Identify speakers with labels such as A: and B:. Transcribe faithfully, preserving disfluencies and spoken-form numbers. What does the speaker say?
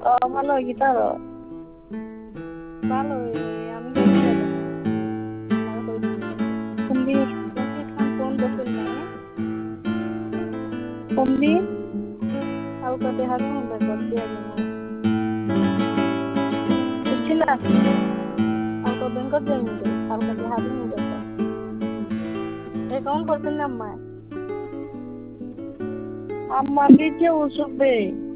A: ভালো গিটার
B: ভালো আমি জানি না
A: হিন্দি
B: এখন ফোন বসুন না
A: হিন্দি
B: কালকে দেখা করবে করতে হবে
A: বুঝছিলা
B: কালকে ব্যাংকত যাইনি তো কালকে দেখা দিন বেটা অ্যাকাউন্ট করবেন না মা
A: আম্মা দিচ্ছে ওষুধ